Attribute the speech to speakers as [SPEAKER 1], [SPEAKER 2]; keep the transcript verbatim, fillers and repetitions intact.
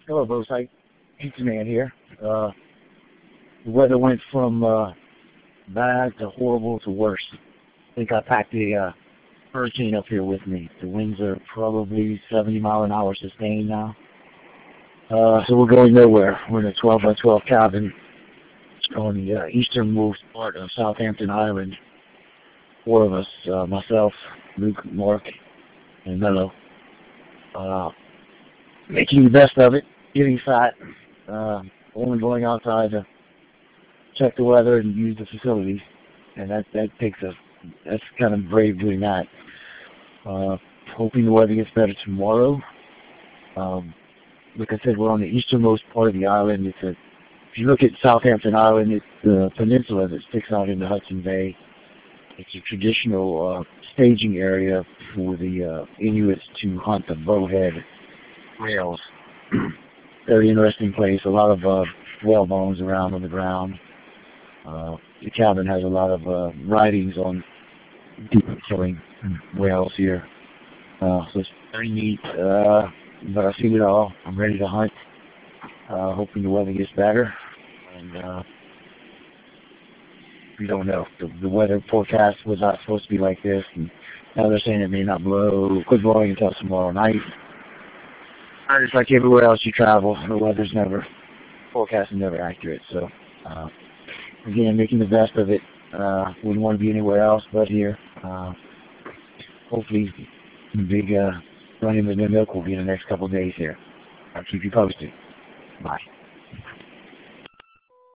[SPEAKER 1] Hello, Bosite. Pizza Man here. Uh, the weather went from uh, bad to horrible to worse. I think I packed a uh, hurricane up here with me. The winds are probably seventy mile an hour sustained now. Uh, so we're going nowhere. We're in a twelve by twelve cabin on the uh, easternmost part of Southampton Island. Four of us, uh, myself, Luke, Mark, and Mello. Uh, making the best of it, getting fat, uh, only going outside to check the weather and use the facilities, and that that takes a that's kind of brave doing that. Uh, hoping the weather gets better tomorrow. Um, like I said, we're on the easternmost part of the island. It's a, if you look at Southampton Island, it's the peninsula that sticks out into Hudson Bay. It's a traditional uh, staging area for the uh, Inuits to hunt the bowhead whales. Very interesting place. A lot of uh, whale bones around on the ground. Uh, the cabin has a lot of uh, writings on deep killing whales here. Uh, so it's very neat. Uh, but I've seen it all. I'm ready to hunt. Uh, hoping the weather gets better. And uh, we don't know. The, the weather forecast was not supposed to be like this. And now they're saying it may not blow, quit blowing until tomorrow night. Uh, Just like everywhere else you travel, the weather's never, forecast is never accurate. So, uh, again, making the best of it. Uh, wouldn't want to be anywhere else but here. Uh, hopefully, the big uh, running with the milk will be in the next couple of days here. I'll keep you posted. Bye.